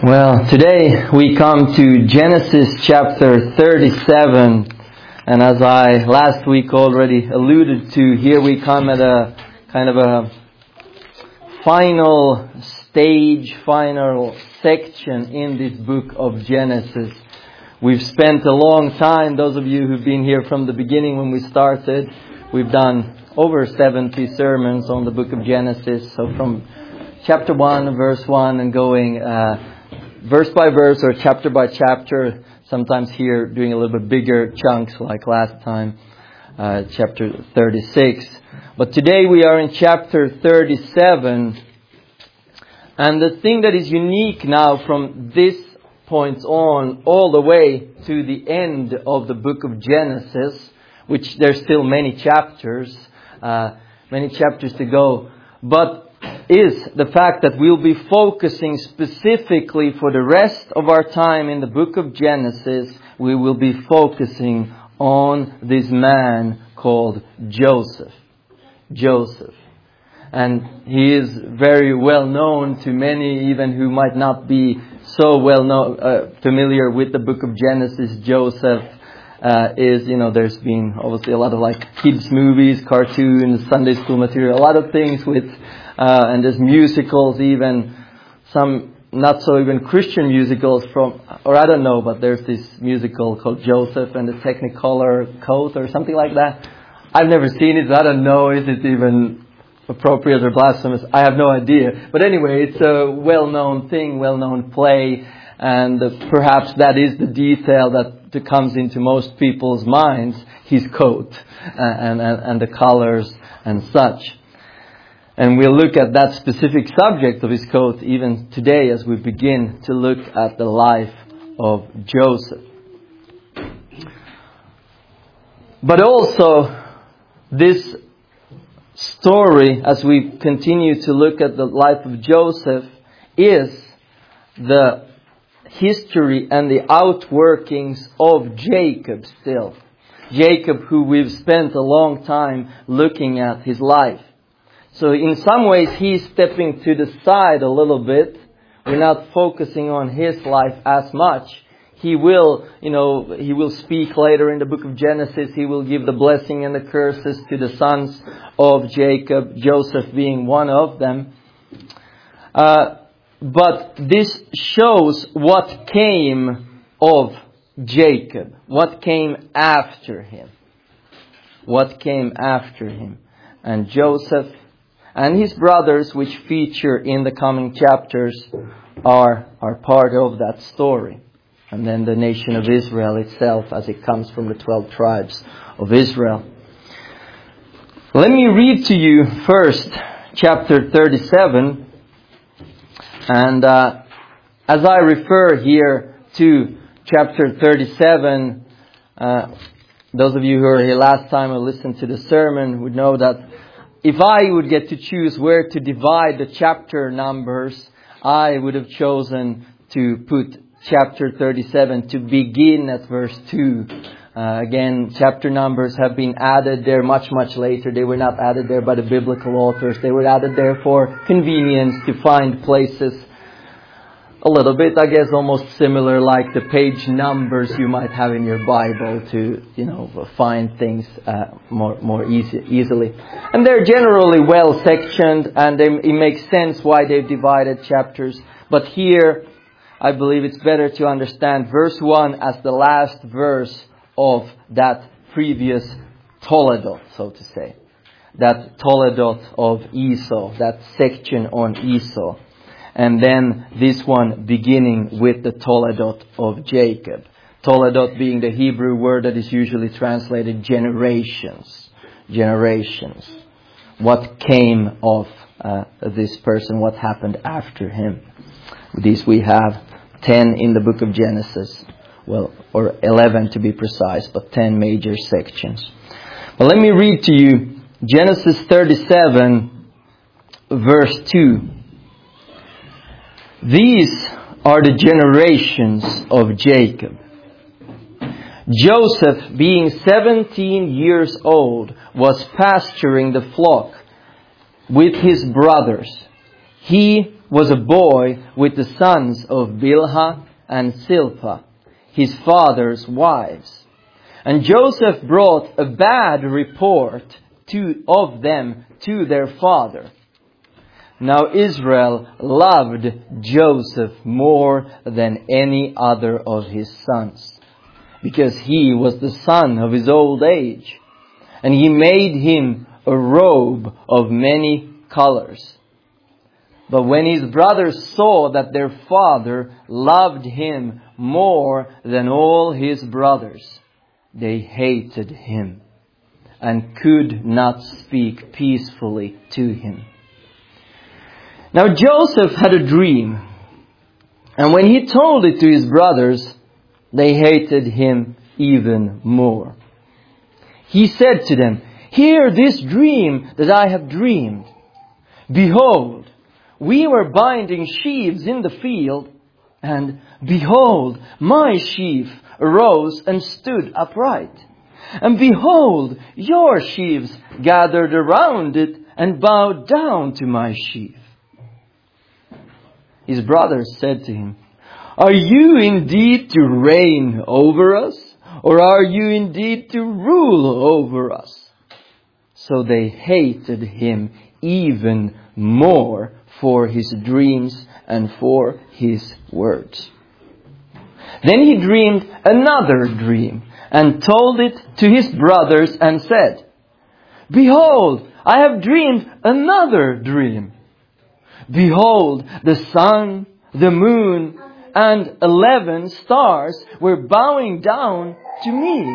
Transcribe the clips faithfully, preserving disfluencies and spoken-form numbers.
Well, today we come to Genesis chapter thirty-seven, and as I last week already alluded to, here we come at a kind of a final stage, final section in this book of Genesis. We've spent a long time, those of you who've been here from the beginning when we started, we've done over seventy sermons on the book of Genesis, so from chapter one, verse one, and going uh, verse by verse or chapter by chapter, sometimes here doing a little bit bigger chunks like last time, uh, chapter thirty-six. But today we are in chapter thirty-seven, and the thing that is unique now from this point on all the way to the end of the book of Genesis, which there's still many chapters, uh, many chapters to go, but is the fact that we'll be focusing specifically for the rest of our time in the book of Genesis, we will be focusing on this man called Joseph. Joseph. And he is very well known to many, even who might not be so well known, uh, familiar with the book of Genesis. Joseph uh, is, you know, there's been obviously a lot of like kids movies, cartoons, Sunday school material, a lot of things with Uh, and there's musicals, even some not so even Christian musicals from, or I don't know, but there's this musical called Joseph and the Technicolor Coat or something like that. I've never seen it, so I don't know if it's even appropriate or blasphemous. I have no idea. But anyway, it's a well-known thing, well-known play, and uh, perhaps that is the detail that, that comes into most people's minds, his coat uh, and, and, and the colors and such. And we'll look at that specific subject of his coat even today as we begin to look at the life of Joseph. But also, this story, as we continue to look at the life of Joseph, is the history and the outworkings of Jacob still. Jacob, who we've spent a long time looking at his life. So in some ways he's stepping to the side a little bit. We're not focusing on his life as much. He will, you know, he will speak later in the book of Genesis. He will give the blessing and the curses to the sons of Jacob, Joseph being one of them. Uh, but this shows what came of Jacob. What came after him. What came after him. And Joseph and his brothers, which feature in the coming chapters, are, are part of that story. And then the nation of Israel itself, as it comes from the twelve tribes of Israel. Let me read to you first chapter thirty-seven. And uh, as I refer here to chapter thirty-seven, uh, those of you who were here last time or listened to the sermon would know that if I would get to choose where to divide the chapter numbers, I would have chosen to put chapter thirty-seven to begin at verse two. Uh, again, chapter numbers have been added there much, much later. They were not added there by the biblical authors. They were added there for convenience to find places a little bit, I guess, almost similar like the page numbers you might have in your Bible to, you know, find things uh, more more easy, easily. And they're generally well sectioned, and they, it makes sense why they've divided chapters. But here, I believe it's better to understand verse one as the last verse of that previous Toledot, so to say. That Toledot of Esau, that section on Esau. And then this one beginning with the Toledot of Jacob. Toledot being the Hebrew word that is usually translated generations. Generations. What came of uh, this person? What happened after him? These we have ten in the book of Genesis. Well, or eleven to be precise, but ten major sections. But let me read to you Genesis thirty-seven verse two. These are the generations of Jacob. Joseph, being seventeen years old, was pasturing the flock with his brothers. He was a boy with the sons of Bilhah and Zilpah, his father's wives. And Joseph brought a bad report to, of them to their father. Now Israel loved Joseph more than any other of his sons, because he was the son of his old age. And he made him a robe of many colors. But when his brothers saw that their father loved him more than all his brothers, they hated him and could not speak peacefully to him. Now Joseph had a dream, and when he told it to his brothers, they hated him even more. He said to them, "Hear this dream that I have dreamed. Behold, we were binding sheaves in the field, and behold, my sheaf arose and stood upright. And behold, your sheaves gathered around it and bowed down to my sheaf." His brothers said to him, "Are you indeed to reign over us, or are you indeed to rule over us?" So they hated him even more for his dreams and for his words. Then he dreamed another dream and told it to his brothers and said, "Behold, I have dreamed another dream. Behold, the sun, the moon, and eleven stars were bowing down to me."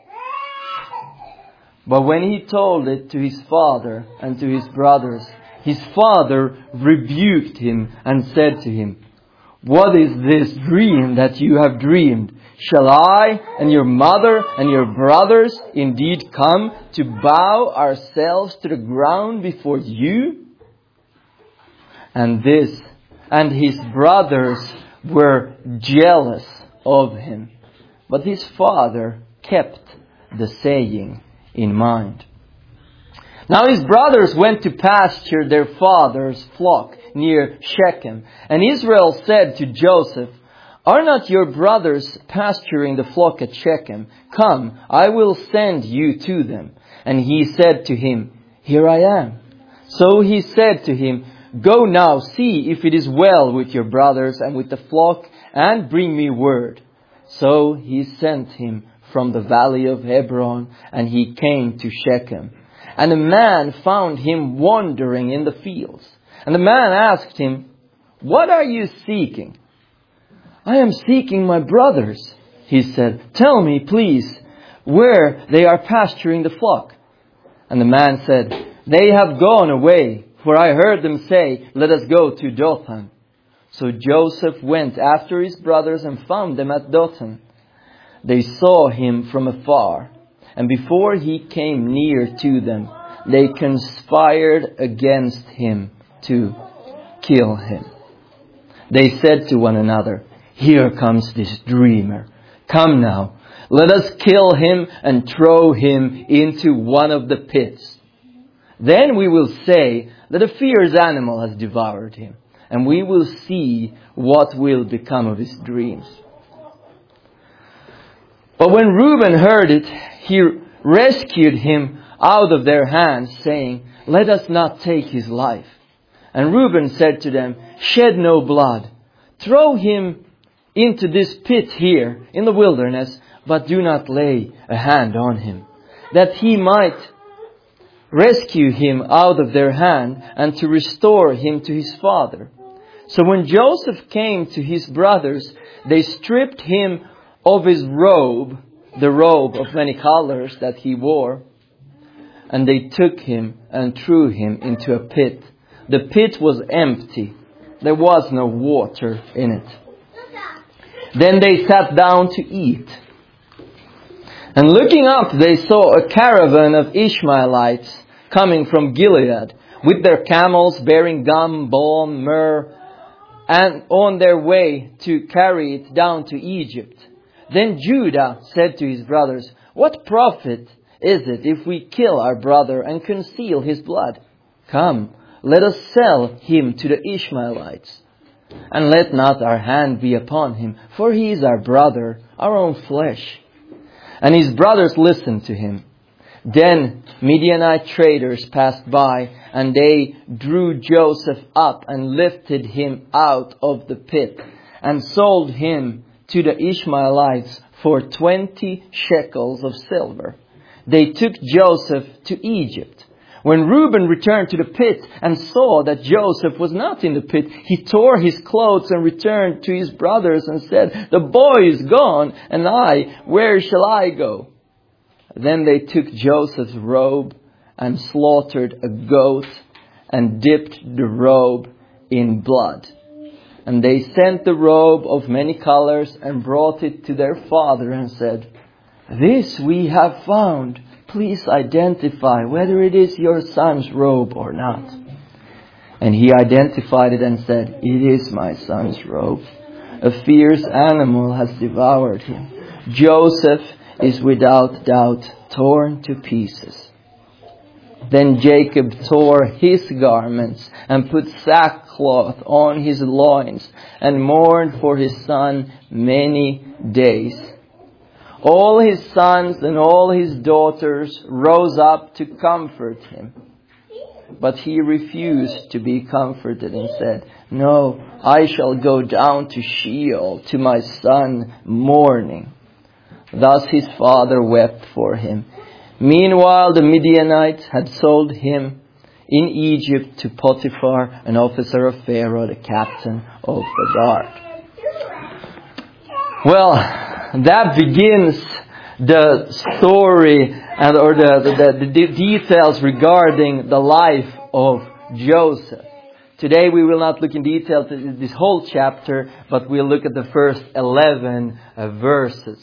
But when he told it to his father and to his brothers, his father rebuked him and said to him, "What is this dream that you have dreamed? Shall I and your mother and your brothers indeed come to bow ourselves to the ground before you?" And this and his brothers were jealous of him. But his father kept the saying in mind. Now his brothers went to pasture their father's flock near Shechem. And Israel said to Joseph, "Are not your brothers pasturing the flock at Shechem? Come, I will send you to them." And he said to him, "Here I am." So he said to him, "Go now, see if it is well with your brothers and with the flock, and bring me word." So he sent him from the valley of Hebron, and he came to Shechem. And a man found him wandering in the fields. And the man asked him, "What are you seeking?" "I am seeking my brothers," he said. "Tell me, please, where they are pasturing the flock." And the man said, "They have gone away, for I heard them say, 'Let us go to Dothan.'" So Joseph went after his brothers and found them at Dothan. They saw him from afar, and before he came near to them, they conspired against him to kill him. They said to one another, "Here comes this dreamer. Come now, let us kill him and throw him into one of the pits. Then we will say that a fierce animal has devoured him, and we will see what will become of his dreams." But when Reuben heard it, he rescued him out of their hands, saying, "Let us not take his life." And Reuben said to them, "Shed no blood. Throw him into this pit here in the wilderness, but do not lay a hand on him, that he might rescue him out of their hand and to restore him to his father." So when Joseph came to his brothers, they stripped him of his robe, the robe of many colors that he wore, and they took him and threw him into a pit. The pit was empty. There was no water in it. Then they sat down to eat. And looking up, they saw a caravan of Ishmaelites coming from Gilead, with their camels bearing gum, balm, myrrh, and on their way to carry it down to Egypt. Then Judah said to his brothers, "What profit is it if we kill our brother and conceal his blood? Come, let us sell him to the Ishmaelites. And let not our hand be upon him, for he is our brother, our own flesh. And his brothers listened to him. Then Midianite traders passed by, and they drew Joseph up and lifted him out of the pit, and sold him to the Ishmaelites for twenty shekels of silver. They took Joseph to Egypt. When Reuben returned to the pit and saw that Joseph was not in the pit, he tore his clothes and returned to his brothers and said, "The boy is gone, and I, where shall I go?" Then they took Joseph's robe and slaughtered a goat and dipped the robe in blood. And they sent the robe of many colors and brought it to their father and said, "This we have found. Please identify whether it is your son's robe or not." And he identified it and said, "It is my son's robe. A fierce animal has devoured him. Joseph is without doubt torn to pieces." Then Jacob tore his garments and put sackcloth on his loins and mourned for his son many days. All his sons and all his daughters rose up to comfort him. But he refused to be comforted and said, "No, I shall go down to Sheol to my son mourning." Thus his father wept for him. Meanwhile, the Midianites had sold him in Egypt to Potiphar, an officer of Pharaoh, the captain of the guard. Well, that begins the story and or the, the, the details regarding the life of Joseph. Today we will not look in detail to this whole chapter, but we'll look at the first eleven uh, verses.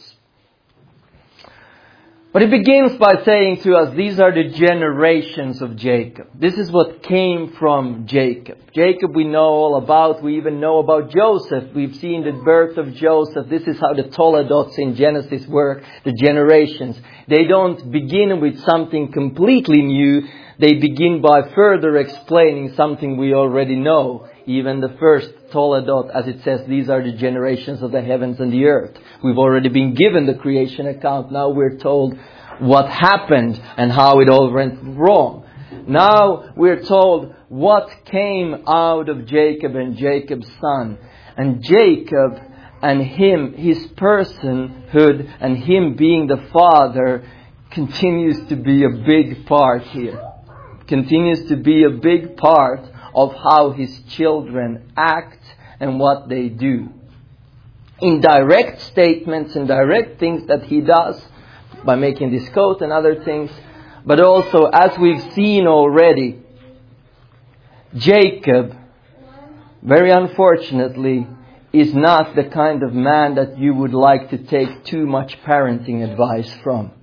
But it begins by saying to us, these are the generations of Jacob. This is what came from Jacob. Jacob we know all about. We even know about Joseph. We've seen the birth of Joseph. This is how the Toledots in Genesis work, the generations. They don't begin with something completely new. They begin by further explaining something we already know. Even the first Toledot, as it says, these are the generations of the heavens and the earth. We've already been given the creation account. Now we're told what happened and how it all went wrong. Now we're told what came out of Jacob and Jacob's son. And Jacob and him, his personhood and him being the father continues to be a big part here. Continues to be a big part of how his children act and what they do. In direct statements and direct things that he does by making this coat and other things. But also, as we've seen already, Jacob, very unfortunately, is not the kind of man that you would like to take too much parenting advice from.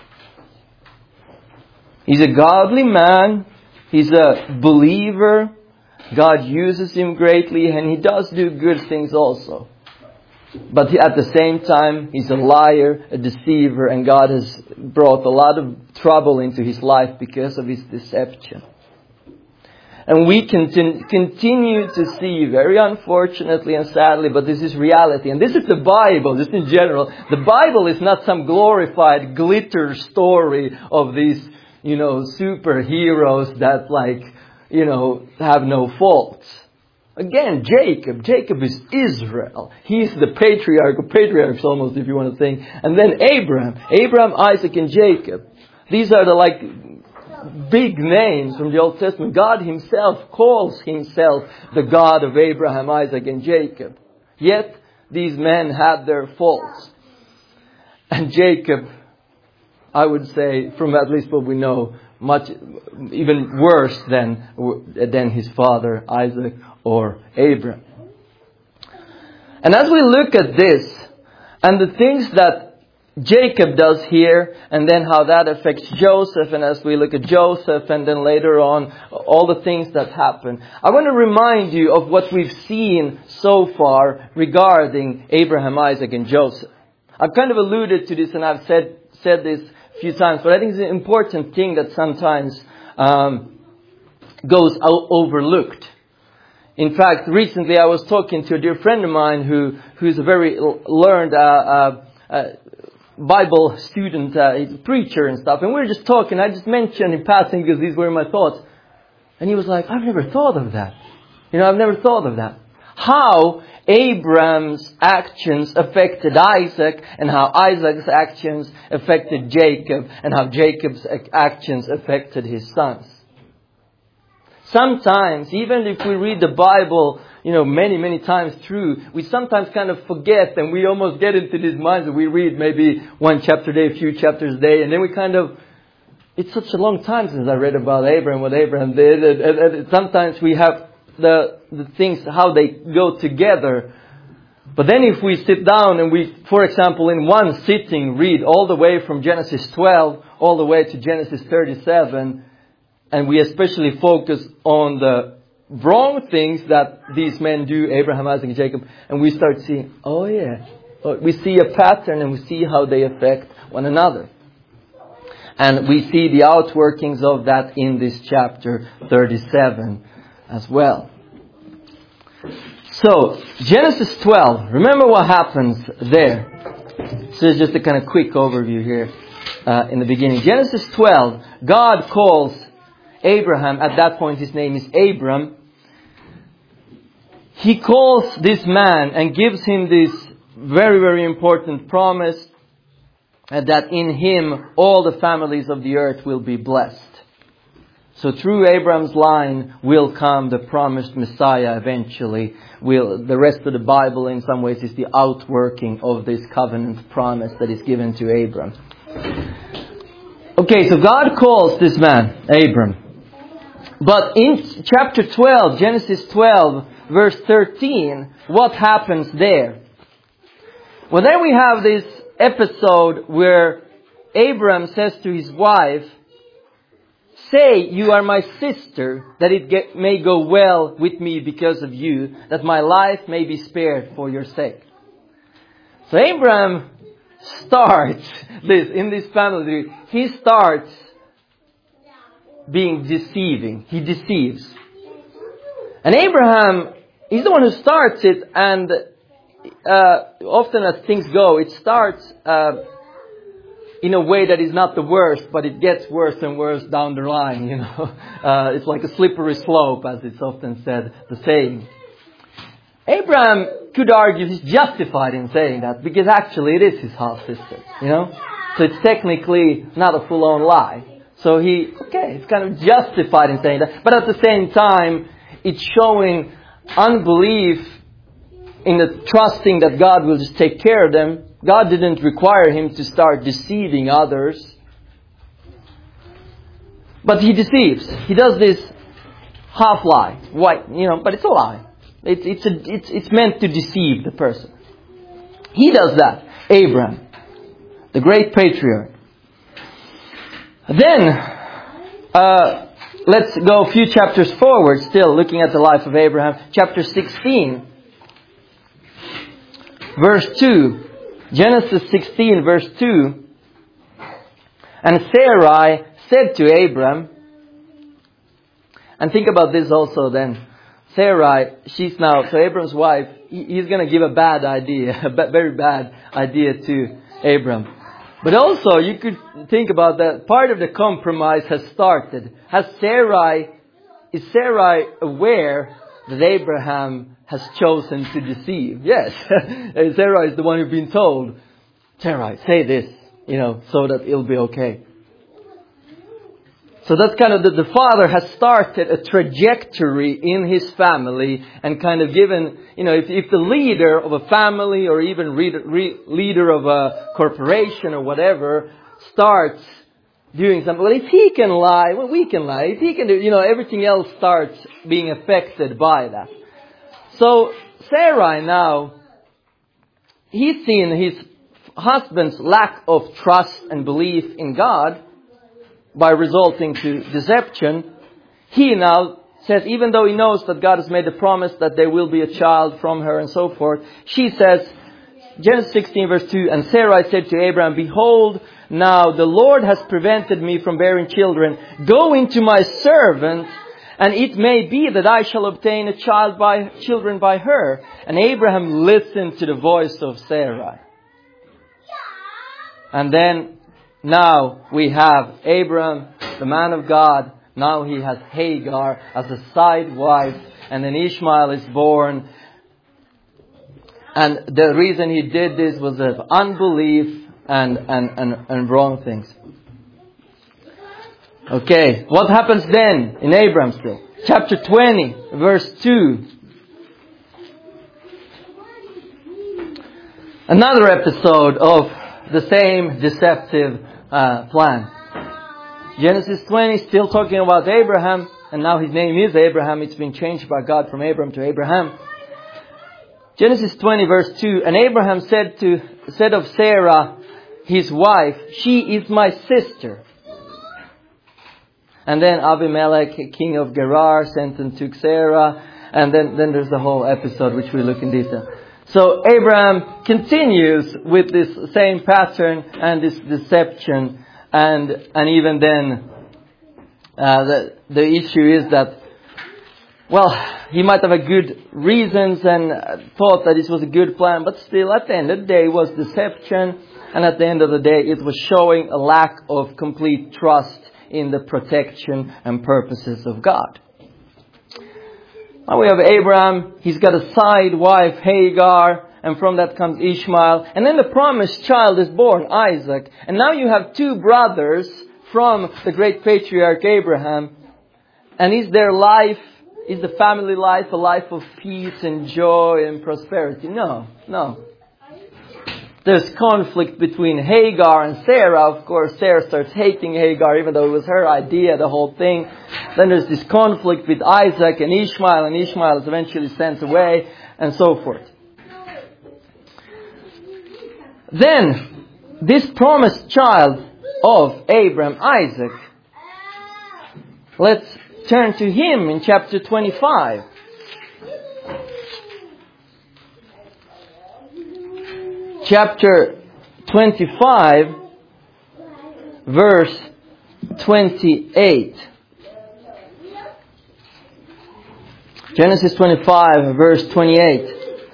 He's a godly man. He's a believer. God uses him greatly, and he does do good things also. But at the same time, he's a liar, a deceiver, and God has brought a lot of trouble into his life because of his deception. And we can continue to see, very unfortunately and sadly, but this is reality. And this is the Bible, just in general. The Bible is not some glorified glitter story of these, you know, superheroes that like, you know, have no faults. Again, Jacob. Jacob is Israel. He's the patriarch of patriarchs almost, if you want to think. And then Abraham. Abraham, Isaac, and Jacob. These are the like big names from the Old Testament. God himself calls himself the God of Abraham, Isaac, and Jacob. Yet, these men had their faults. And Jacob, I would say, from at least what we know, much even worse than than his father Isaac or Abraham. And as we look at this and the things that Jacob does here, and then how that affects Joseph, and as we look at Joseph and then later on all the things that happen, I want to remind you of what we've seen so far regarding Abraham, Isaac, and Joseph. I've kind of alluded to this, and I've said said this a few times, but I think it's an important thing that sometimes um, goes o- overlooked. In fact, recently I was talking to a dear friend of mine who who's a very learned uh, uh, uh, Bible student, uh, he's a preacher and stuff, and we were just talking. I just mentioned in passing because these were my thoughts, and he was like, "I've never thought of that. You know, I've never thought of that. How Abraham's actions affected Isaac, and how Isaac's actions affected Jacob, and how Jacob's actions affected his sons." Sometimes, even if we read the Bible, you know, many, many times through, we sometimes kind of forget, and we almost get into these minds that we read maybe one chapter a day, a few chapters a day, and then we kind of, it's such a long time since I read about Abraham, what Abraham did, and, and, and sometimes we have the the things, how they go together. But then if we sit down and we, for example, in one sitting, read all the way from Genesis twelve, all the way to Genesis thirty-seven, and we especially focus on the wrong things that these men do, Abraham, Isaac, and Jacob, and we start seeing, oh yeah, we see a pattern and we see how they affect one another. And we see the outworkings of that in this chapter thirty-seven as well. So, Genesis twelve, remember what happens there. So it's just a kind of quick overview here uh, in the beginning. Genesis twelve, God calls Abraham, at that point his name is Abram. He calls this man and gives him this very, very important promise uh, that in him all the families of the earth will be blessed. So through Abraham's line will come the promised Messiah eventually. Will, the rest of the Bible in some ways is the outworking of this covenant promise that is given to Abram. Okay, so God calls this man, Abram. But in chapter twelve, Genesis twelve, verse thirteen, what happens there? Well, then we have this episode where Abram says to his wife, "Say you are my sister, that it get, may go well with me because of you, that my life may be spared for your sake." So Abram starts this, in this family, he starts being deceiving. He deceives. And Abraham, he's the one who starts it, and uh, often as things go, it starts uh, in a way that is not the worst, but it gets worse and worse down the line, you know. Uh, it's like a slippery slope, as it's often said, the saying. Abraham could argue he's justified in saying that, because actually it is his half-sister, you know. So it's technically not a full-on lie. So he, okay, it's kind of justified in saying that. But at the same time, it's showing unbelief in the trusting that God will just take care of them. God didn't require him to start deceiving others. But he deceives. He does this half lie. White, you know, but it's a lie. It's, it's, a, it's, it's meant to deceive the person. He does that. Abraham, the great patriarch. Then, uh, let's go a few chapters forward, still looking at the life of Abraham. Chapter sixteen, verse two. Genesis sixteen, verse two. "And Sarai said to Abram," and think about this also then. Sarai, she's now, so Abram's wife, he's going to give a bad idea, a very bad idea to Abram. But also, you could think about that part of the compromise has started. Has Sarai, is Sarai aware that Abraham has chosen to deceive? Yes. Sarai is the one who's been told, "Sarai, say this, you know, so that it'll be okay." So that's kind of the, the father has started a trajectory in his family and kind of given, you know, if, if the leader of a family or even re, re, leader of a corporation or whatever starts doing something, well, if he can lie, well, we can lie. If he can do, you know, everything else starts being affected by that. So Sarai now, he's seen his husband's lack of trust and belief in God by resulting to deception. He now says, even though he knows that God has made a promise that there will be a child from her and so forth, she says, Genesis sixteen verse two, "And Sarai said to Abraham, Behold, now the Lord has prevented me from bearing children. Go into my servant and it may be that I shall obtain a child by children by her. And Abraham listened to the voice of Sarai. And then now we have Abraham, the man of God. Now he has Hagar as a side wife, and then Ishmael is born. And the reason he did this was of unbelief and, and, and, and wrong things. Okay, what happens then in Abraham still? Chapter twenty, verse two. Another episode of the same deceptive uh, plan. Genesis twenty, still talking about Abraham, and now his name is Abraham. It's been changed by God from Abram to Abraham. Genesis twenty, verse two. And Abraham said to said of Sarah, his wife, she is my sister. And then Abimelech, king of Gerar, sent and took Sarah. And then, then there's the whole episode which we look in detail. So Abraham continues with this same pattern and this deception. And and even then, uh, the, the issue is that, well, he might have a good reasons and thought that this was a good plan. But still, at the end of the day, it was deception. And at the end of the day, it was showing a lack of complete trust in the protection and purposes of God. Now we have Abraham. He's got a side wife, Hagar. And from that comes Ishmael. And then the promised child is born, Isaac. And now you have two brothers from the great patriarch Abraham. And is their life, is the family life a life of peace and joy and prosperity? No, no. There's conflict between Hagar and Sarah. Of course, Sarah starts hating Hagar, even though it was her idea, the whole thing. Then there's this conflict with Isaac and Ishmael, and Ishmael is eventually sent away, and so forth. Then, this promised child of Abraham, Isaac, let's turn to him in chapter twenty-five. Chapter twenty-five, verse twenty-eight. Genesis twenty-five, verse twenty-eight.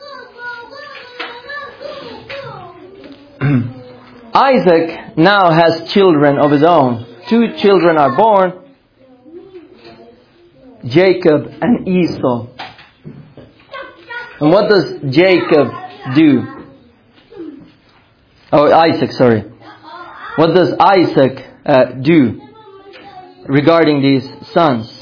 Isaac now has children of his own. Two children are born, Jacob and Esau. And what does Jacob do? Oh, Isaac, sorry. What does Isaac uh, do regarding these sons?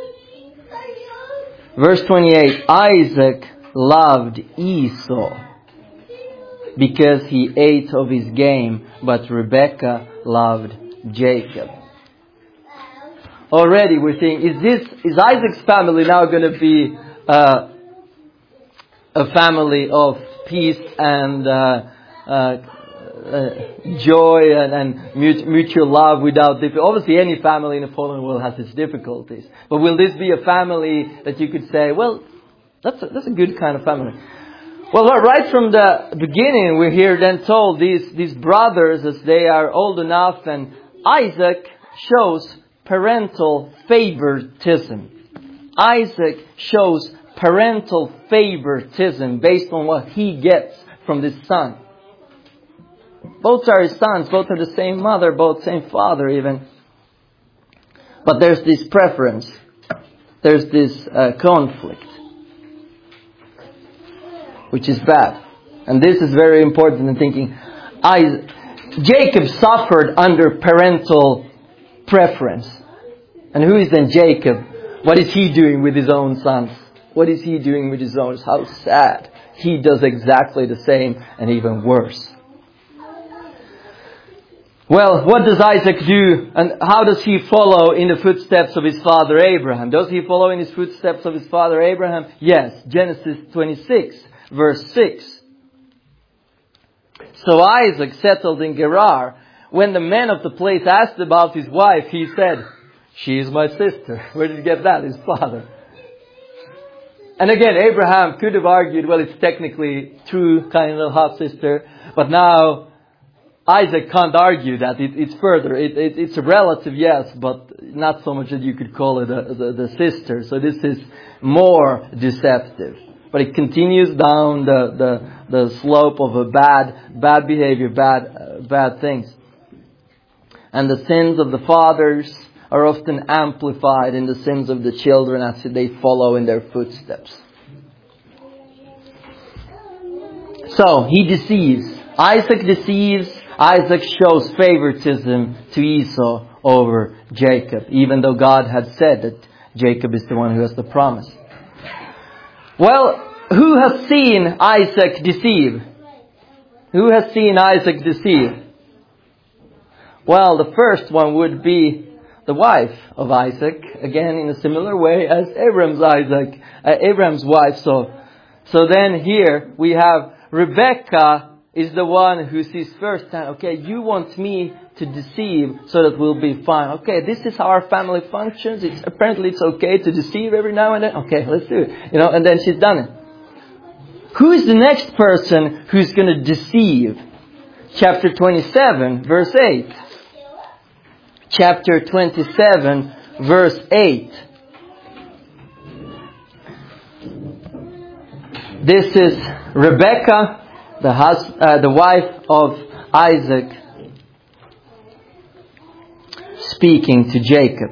Verse twenty-eight, Isaac loved Esau because he ate of his game, but Rebekah loved Jacob. Already we're seeing, is this, is Isaac's family now going to be uh, a family of peace and uh, uh, Uh, joy and, and mutual love without difficulty? Obviously, any family in a fallen world has its difficulties. But will this be a family that you could say, well, that's a, that's a good kind of family? Well, right from the beginning, we're here then told these, these brothers, as they are old enough, and Isaac shows parental favoritism. Isaac shows parental favoritism based on what he gets from this son. Both are his sons, both are the same mother, both same father even. But there's this preference. There's this uh, conflict. Which is bad. And this is very important in thinking. I, Jacob suffered under parental preference. And who is then Jacob? What is he doing with his own sons? What is he doing with his own? How sad. He does exactly the same and even worse. Well, what does Isaac do, and how does he follow in the footsteps of his father Abraham? Does he follow in his footsteps of his father Abraham? Yes. Genesis twenty-six, verse six. So Isaac settled in Gerar. When the men of the place asked about his wife, he said, "She is my sister." Where did he get that? His father. And again, Abraham could have argued, well, it's technically true, kind of half sister, but now Isaac can't argue that. It, it's further. It, it, it's a relative, yes, but not so much that you could call it a, the, the sister. So this is more deceptive. But it continues down the, the, the slope of a bad, bad behavior, bad, uh, bad things. And the sins of the fathers are often amplified in the sins of the children as they follow in their footsteps. So he deceives. Isaac deceives. Isaac shows favoritism to Esau over Jacob, even though God had said that Jacob is the one who has the promise. Well, who has seen Isaac deceive? Who has seen Isaac deceive? Well, the first one would be the wife of Isaac, again in a similar way as Abraham's Isaac, uh, Abraham's wife. So, so then here we have Rebekah is the one who sees first time, okay, you want me to deceive so that we'll be fine. Okay, this is how our family functions. It's apparently it's okay to deceive every now and then. Okay, let's do it. You know, and then she's done it. Who is the next person who's going to deceive? Chapter twenty-seven, verse eight. Chapter twenty-seven, verse eight. This is Rebekah, the hus- uh, the wife of Isaac, speaking to Jacob.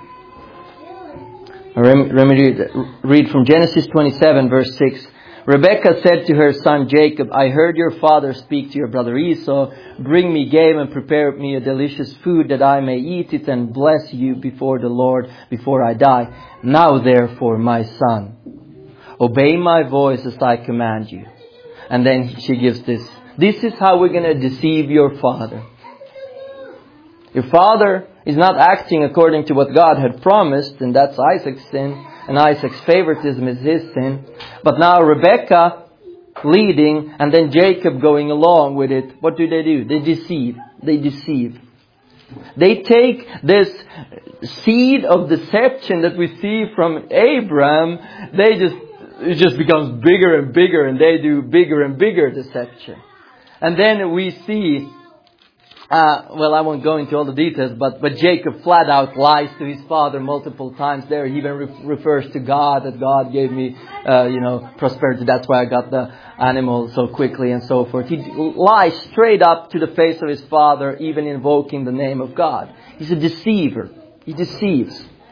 Let me read from Genesis twenty-seven, verse six. Rebekah said to her son Jacob, I heard your father speak to your brother Esau. Bring me game and prepare me a delicious food that I may eat it and bless you before the Lord before I die. Now therefore, my son, obey my voice as I command you. And then she gives this. This is how we're going to deceive your father. Your father is not acting according to what God had promised, and that's Isaac's sin. And Isaac's favoritism is his sin. But now Rebekah leading and then Jacob going along with it. What do they do? They deceive. They deceive. They take this seed of deception that we see from Abraham. They just, it just becomes bigger and bigger, and they do bigger and bigger deception. And then we see Uh, well, I won't go into all the details, but, but Jacob flat out lies to his father multiple times there. He even re- refers to God, that God gave me, uh, you know, prosperity. That's why I got the animal so quickly and so forth. He lies straight up to the face of his father, even invoking the name of God. He's a deceiver. He deceives.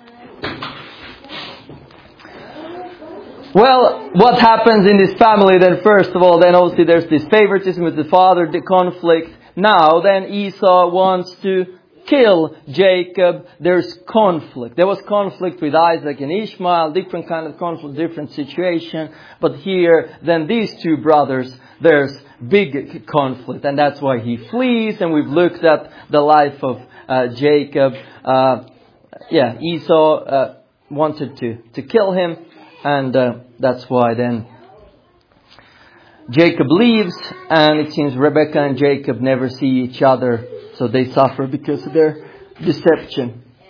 Well, what happens in this family then? First of all, then obviously there's this favoritism with the father, the conflict. Now then Esau wants to kill Jacob. There's conflict. There was conflict with Isaac and Ishmael, different kind of conflict, different situation. But here, then these two brothers, there's big conflict. And that's why he flees. And we've looked at the life of uh, Jacob. Uh, yeah, Esau uh, wanted to, to kill him. And uh, that's why then Jacob leaves, and it seems Rebekah and Jacob never see each other, so they suffer because of their deception.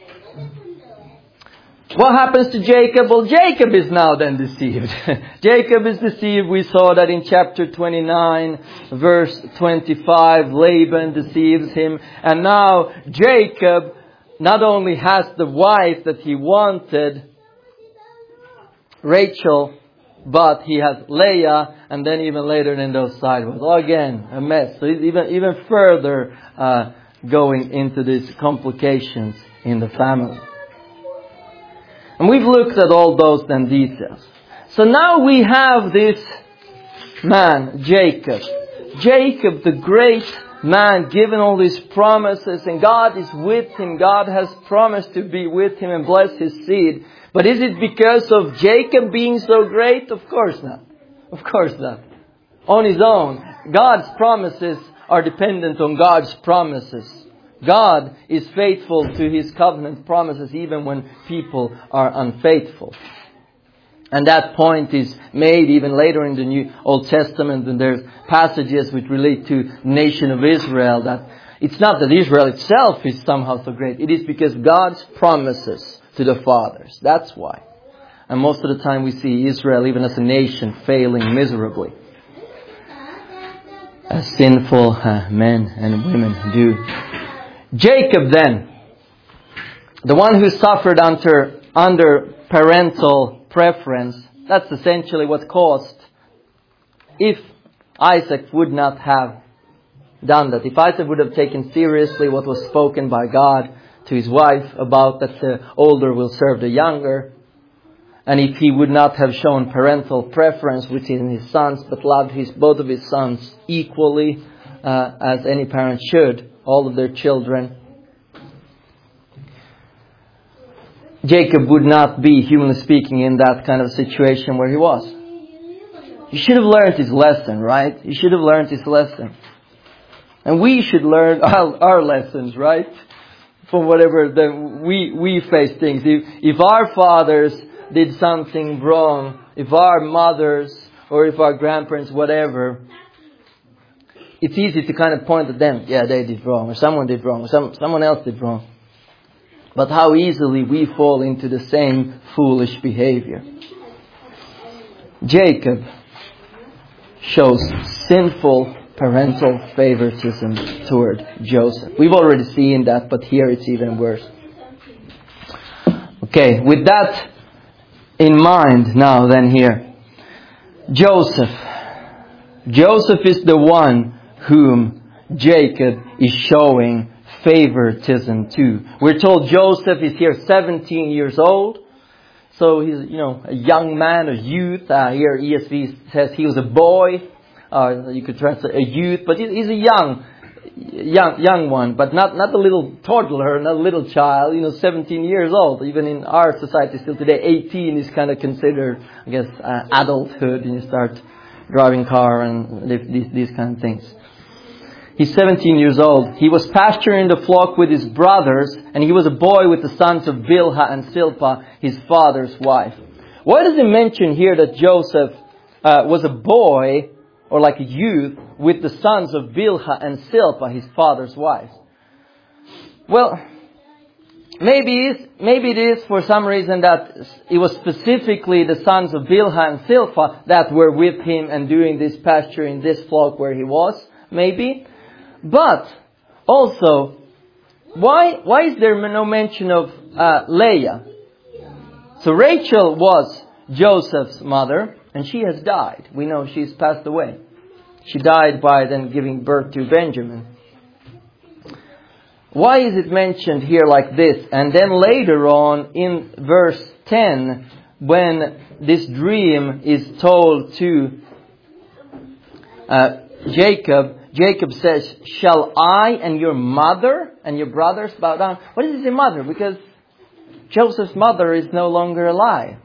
What happens to Jacob? Well, Jacob is now then deceived. Jacob is deceived. We saw that in chapter twenty-nine, verse twenty-five, Laban deceives him. And now Jacob not only has the wife that he wanted, Rachel, but he has Leah, and then even later in those sideways. Oh, again, a mess. So he's even, even further uh, going into these complications in the family. And we've looked at all those then details. So now we have this man, Jacob. Jacob, the great man, given all these promises, and God is with him. God has promised to be with him and bless his seed. But is it because of Jacob being so great? Of course not. Of course not. On his own. God's promises are dependent on God's promises. God is faithful to His covenant promises even when people are unfaithful. And that point is made even later in the New Old Testament, and there's passages which relate to the nation of Israel, that it's not that Israel itself is somehow so great. It is because God's promises to the fathers. That's why. And most of the time we see Israel, even as a nation, failing miserably. as sinful uh, men and women do. Jacob then, the one who suffered under, under parental preference, that's essentially what caused, if Isaac would not have done that, if Isaac would have taken seriously what was spoken by God to his wife about that the older will serve the younger, and if he would not have shown parental preference within his sons, but loved his both of his sons equally, uh, as any parent should, all of their children, Jacob would not be, humanly speaking, in that kind of situation where he was. He should have learned his lesson, right? He should have learned his lesson. And we should learn our, our lessons, right? From whatever the, we, we face things. If, if our fathers did something wrong, if our mothers or if our grandparents, whatever, it's easy to kind of point at them. Yeah, they did wrong, or someone did wrong, or some, someone else did wrong. But how easily we fall into the same foolish behavior. Jacob shows sinful parental favoritism toward Joseph. We've already seen that, but here it's even worse. Okay, with that in mind now then here, Joseph. Joseph is the one whom Jacob is showing favoritism to. We're told Joseph is here seventeen years old. So he's, you know, a young man, a youth. Uh, here E S V says he was a boy. Uh, you could translate a youth, but he's a young, young, young one, but not, not a little toddler, not a little child, you know, seventeen years old. Even in our society still today, eighteen is kind of considered, I guess, uh, adulthood, and you start driving car and these, these kind of things. He's seventeen years old. He was pasturing the flock with his brothers, and he was a boy with the sons of Bilhah and Zilpah, his father's wife. Why does it mention here that Joseph uh, was a boy, or like a youth, with the sons of Bilhah and Zilpah, his father's wife? Well, maybe it's, maybe it is for some reason that it was specifically the sons of Bilhah and Zilpah that were with him and doing this pasture in this flock where he was. Maybe. But also, why why is there no mention of uh, Leah? So Rachel was Joseph's mother, and she has died. We know she's passed away. She died by then giving birth to Benjamin. Why is it mentioned here like this? And then later on in verse ten, when this dream is told to uh, Jacob, Jacob says, "Shall I and your mother and your brothers bow down?" What does it say, mother? Because Joseph's mother is no longer alive.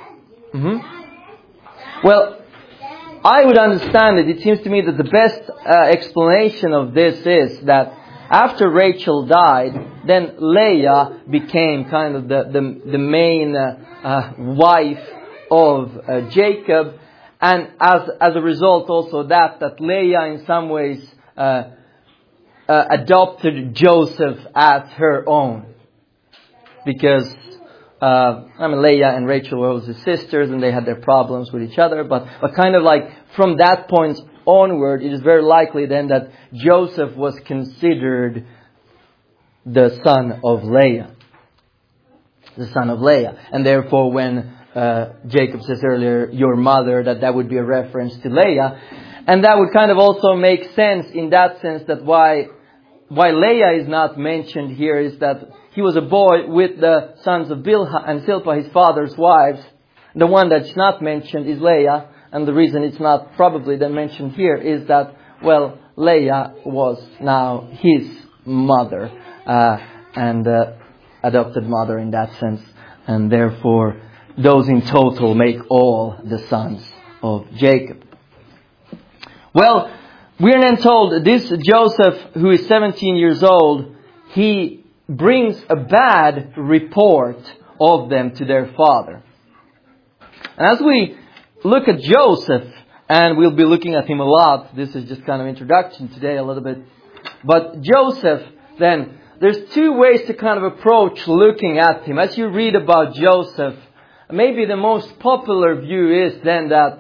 Mm-hmm. Well, I would understand it. It seems to me that the best uh, explanation of this is that after Rachel died, then Leah became kind of the, the, the main uh, uh, wife of uh, Jacob. And as as a result also that, that Leah in some ways uh, uh, adopted Joseph as her own. Because uh, I mean, Leah and Rachel were also sisters and they had their problems with each other. But, but kind of like from that point onward, it is very likely then that Joseph was considered the son of Leah. The son of Leah. And therefore when Uh, Jacob says earlier, your mother, that that would be a reference to Leah. And that would kind of also make sense in that sense that why why Leah is not mentioned here is that he was a boy with the sons of Bilhah and Zilpah, his father's wives. The one that's not mentioned is Leah. And the reason it's not probably then mentioned here is that, well, Leah was now his mother uh, and uh, adopted mother in that sense. And therefore those in total make all the sons of Jacob. Well, we're then told this Joseph, who is seventeen years old, he brings a bad report of them to their father. And as we look at Joseph, and we'll be looking at him a lot, this is just kind of introduction today a little bit. But Joseph, then, there's two ways to kind of approach looking at him. As you read about Joseph, maybe the most popular view is then that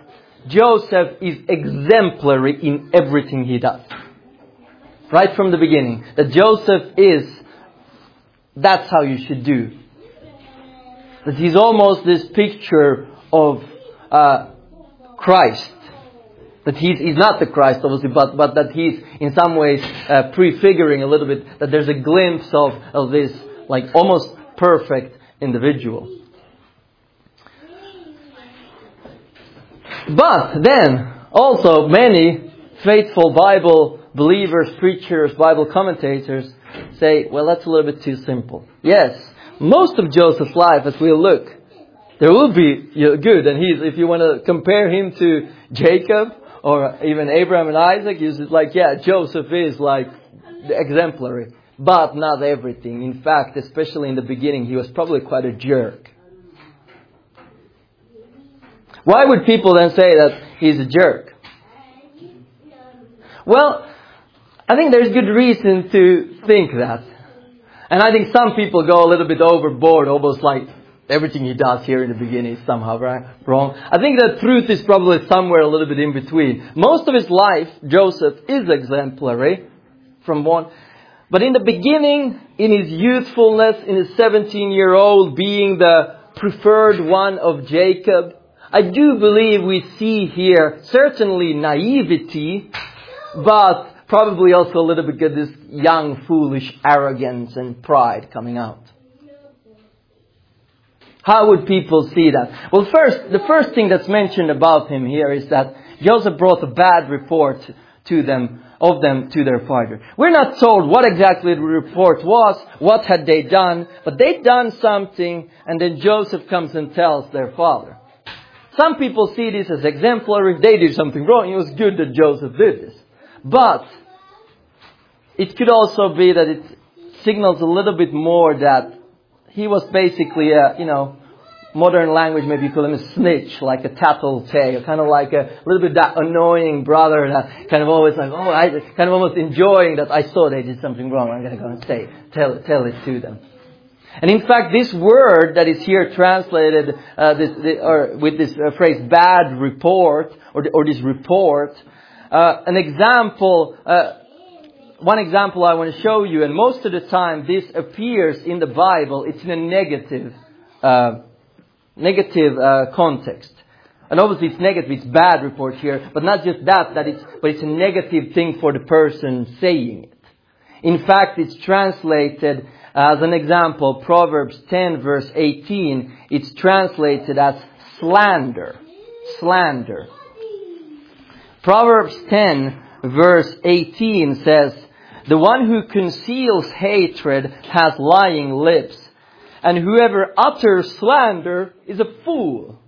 Joseph is exemplary in everything he does. Right from the beginning. That Joseph is, that's how you should do. That he's almost this picture of uh, Christ. That he's, he's not the Christ, obviously, but, but that he's in some ways uh, prefiguring a little bit, that there's a glimpse of, of this like almost perfect individual. But then, also many faithful Bible believers, preachers, Bible commentators say, well, that's a little bit too simple. Yes, most of Joseph's life, as we'll look, there will be good. And he's, if you want to compare him to Jacob, or even Abraham and Isaac, it's like, yeah, Joseph is like exemplary. But not everything. In fact, especially in the beginning, he was probably quite a jerk. Why would people then say that he's a jerk? Well, I think there's good reason to think that. And I think some people go a little bit overboard, almost like everything he does here in the beginning is somehow right, wrong. I think the truth is probably somewhere a little bit in between. Most of his life, Joseph is exemplary from one. But in the beginning, in his youthfulness, in his seventeen-year-old being the preferred one of Jacob, I do believe we see here certainly naivety, but probably also a little bit of this young, foolish arrogance and pride coming out. How would people see that? Well, first, the first thing that's mentioned about him here is that Joseph brought a bad report to them, of them to their father. We're not told what exactly the report was, what had they done, but they'd done something, and then Joseph comes and tells their father. Some people see this as exemplary. They did something wrong. It was good that Joseph did this. But it could also be that it signals a little bit more that he was basically a, you know, modern language, maybe you call him a snitch, like a tattletale, kind of like a little bit that annoying brother that kind of always like, oh, I kind of almost enjoying that I saw they did something wrong. I'm going to go and say, tell, tell it to them. And in fact, this word that is here translated uh, this, the, or with this uh, phrase "bad report" or, or this report, uh, an example. Uh, one example I want to show you, and most of the time this appears in the Bible. It's in a negative, uh, negative uh, context, and obviously it's negative. It's bad report here, but not just that. That it's, but it's a negative thing for the person saying it. In fact, it's translated. As an example, Proverbs ten verse eighteen, it's translated as slander. Slander. Proverbs ten verse eighteen says, "The one who conceals hatred has lying lips, and whoever utters slander is a fool."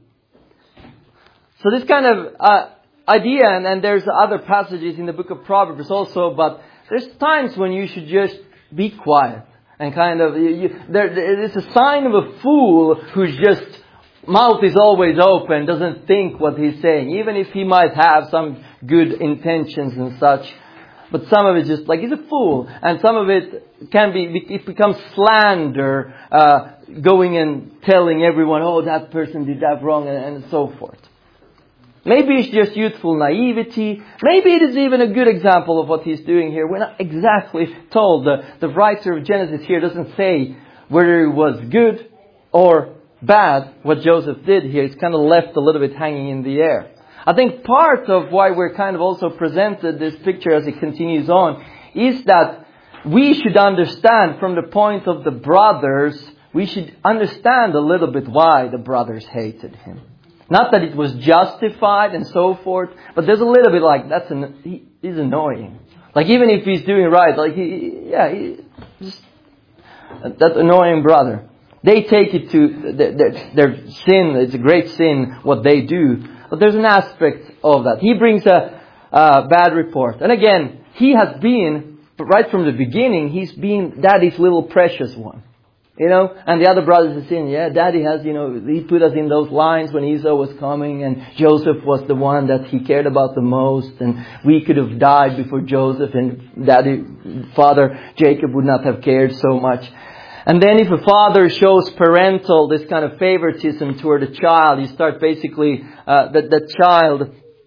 So this kind of uh, idea, and, and there's other passages in the book of Proverbs also, but there's times when you should just be quiet. And kind of, you, you, there, there is a sign of a fool whose just mouth is always open, doesn't think what he's saying, even if he might have some good intentions and such. But some of it just like he's a fool, and some of it can be, it becomes slander, uh, going and telling everyone, oh, that person did that wrong, and, and so forth. Maybe it's just youthful naivety. Maybe it is even a good example of what he's doing here. We're not exactly told. The, the writer of Genesis here doesn't say whether it was good or bad what Joseph did here. It's kind of left a little bit hanging in the air. I think part of why we're kind of also presented this picture as it continues on is that we should understand from the point of the brothers, we should understand a little bit why the brothers hated him. Not that it was justified and so forth, but there's a little bit like, that's an, he, he's annoying. Like even if he's doing right, like he, yeah, he, just, that annoying brother. They take it to their, their, their sin, it's a great sin what they do. But there's an aspect of that. He brings a, a bad report. And again, he has been, right from the beginning, he's been daddy's little precious one. You know, and the other brothers are saying, yeah, daddy has, you know, he put us in those lines when Esau was coming, and Joseph was the one that he cared about the most, and we could have died before Joseph, and daddy, father Jacob would not have cared so much. And then if a father shows parental, this kind of favoritism toward a child, you start basically, uh, that the child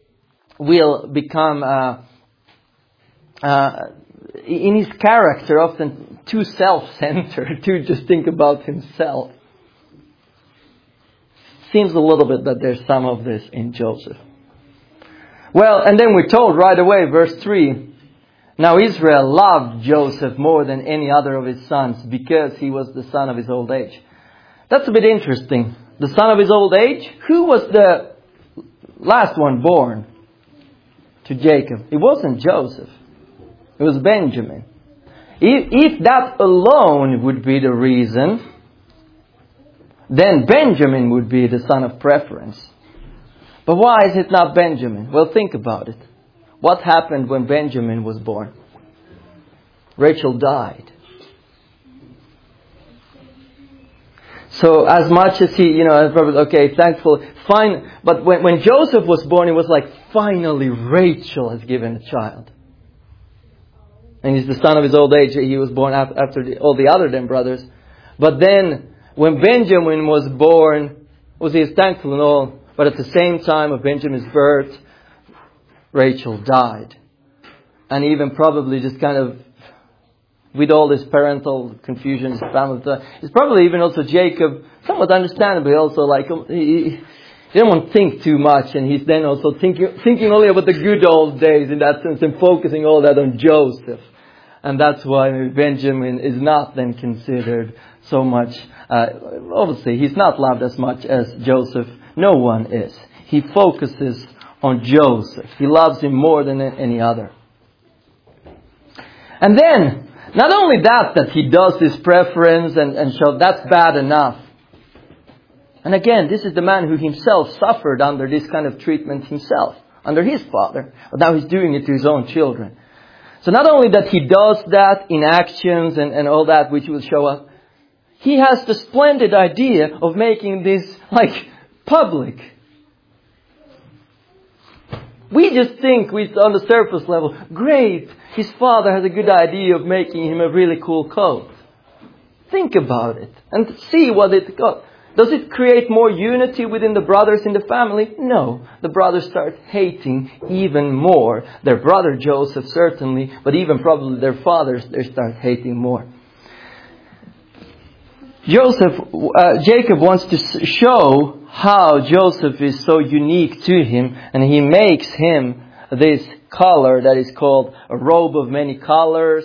will become, uh, uh, in his character, often too self-centered, to just think about himself. Seems a little bit that there's some of this in Joseph. Well, and then we're told right away, verse three, now Israel loved Joseph more than any other of his sons because he was the son of his old age. That's a bit interesting. The son of his old age? Who was the last one born to Jacob? It wasn't Joseph. It was Benjamin. If, if that alone would be the reason, then Benjamin would be the son of preference. But why is it not Benjamin? Well, think about it. What happened when Benjamin was born? Rachel died. So as much as he, you know, probably, okay, thankful, fine. But when, when Joseph was born, it was like, finally Rachel has given a child. And he's the son of his old age. He was born after the, all the other then brothers. But then, when Benjamin was born, was he thankful and all, but at the same time of Benjamin's birth, Rachel died. And even probably just kind of, with all this parental confusion, his family, it's probably even also Jacob, somewhat understandably also like, he, he didn't want to think too much, and he's then also thinking, thinking only about the good old days in that sense, and focusing all that on Joseph. And that's why Benjamin is not then considered so much. Uh, obviously, he's not loved as much as Joseph. No one is. He focuses on Joseph. He loves him more than any other. And then, not only that, that he does this preference and, and show that's bad enough. And again, this is the man who himself suffered under this kind of treatment himself, under his father. But now he's doing it to his own children. So not only that he does that in actions and, and all that which will show up, he has the splendid idea of making this like public. We just think we on the surface level, great, his father has a good idea of making him a really cool coat. Think about it and see what it got. Does it create more unity within the brothers in the family? No. The brothers start hating even more. Their brother Joseph certainly, but even probably their fathers, they start hating more. Joseph, uh, Jacob wants to show how Joseph is so unique to him, and he makes him this color that is called a robe of many colors.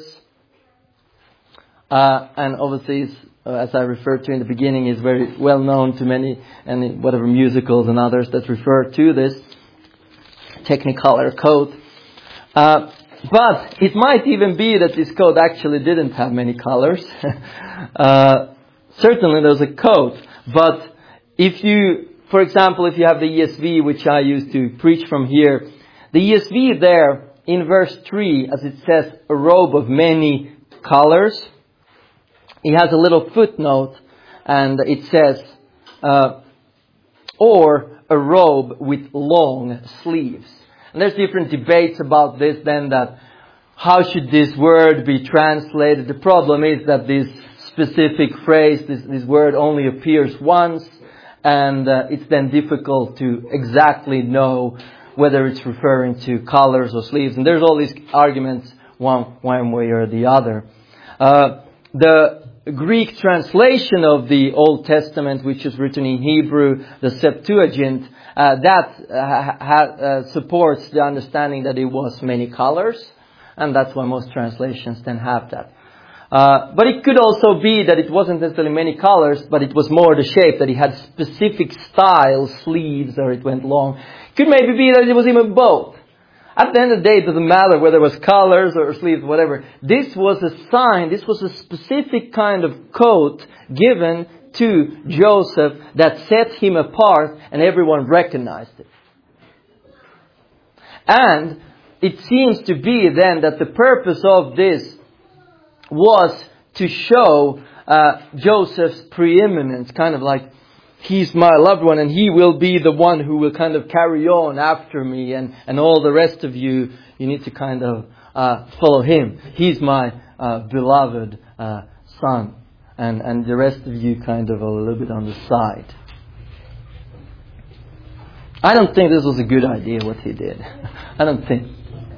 Uh, and obviously, it's, uh, as I referred to in the beginning, is very well known to many, and whatever musicals and others that refer to this Technicolor coat. Uh, but it might even be that this coat actually didn't have many colors. uh, certainly there's a coat, but if you, for example, if you have the E S V, which I use to preach from here, the E S V there in verse three, as it says, a robe of many colors, it has a little footnote, and it says, uh, or a robe with long sleeves. And there's different debates about this then, that how should this word be translated? The problem is that this specific phrase, this, this word only appears once, and uh, it's then difficult to exactly know whether it's referring to collars or sleeves. And there's all these arguments one, one way or the other. Uh, the Greek translation of the Old Testament, which is written in Hebrew, the Septuagint, uh, that uh, ha, uh, supports the understanding that it was many colors, and that's why most translations then have that. Uh, but it could also be that it wasn't necessarily many colors, but it was more the shape, that it had specific style, sleeves, or it went long. It could maybe be that it was even both. At the end of the day, it doesn't matter whether it was colors or sleeves, whatever. This was a sign, this was a specific kind of coat given to Joseph that set him apart, and everyone recognized it. And it seems to be then that the purpose of this was to show uh, Joseph's preeminence, kind of like, he's my loved one and he will be the one who will kind of carry on after me, and, and all the rest of you, you need to kind of uh, follow him. He's my uh, beloved uh, son, and, and the rest of you kind of a little bit on the side. I don't think this was a good idea what he did. I don't think.